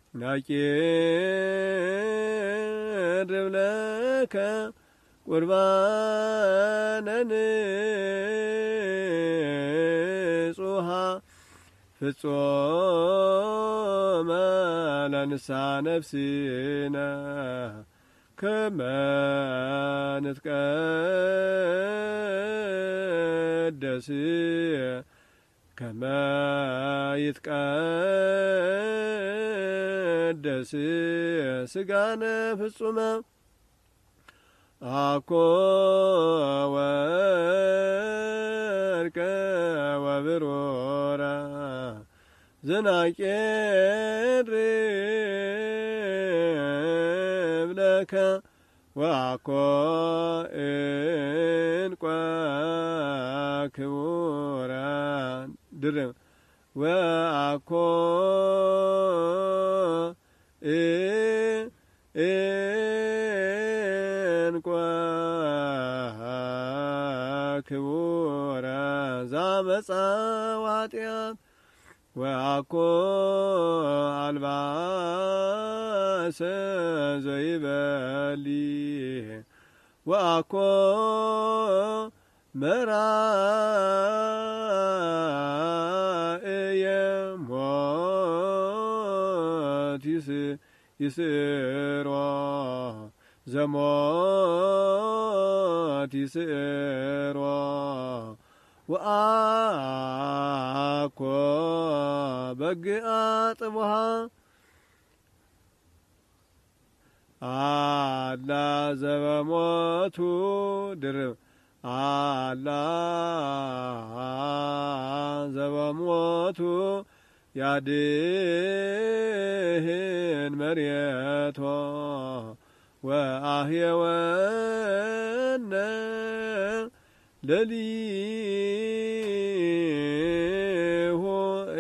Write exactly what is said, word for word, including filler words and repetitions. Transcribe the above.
ናቄርብ ለከ ቁርባነ ንጹሃ ፍጹመ ለንስሐ ነፍስነ ከመ ንትቀደስ ከመ ይትቀደስ ስጋነ ፍጹመ አኮ ወርቀ ወብሩረ ዘናቄርብ ለከ ወአኮ ዕንቈ ክቡረ ድርብ ወአኮ ዕንቈ ክቡረ ዘአመፃ ወኃጢአት ወአኮ አልባሰ ዘይበሊ ወአኮ መራእየ ሞት ይስሮ ዘሞት ይስሮ ወአኮ በግአ ጥቡሃ አላ ዘበሞቱ ድርብ አላ ዘበሞቱ ያድህን መሬቶ ወአህየወነ ለሊ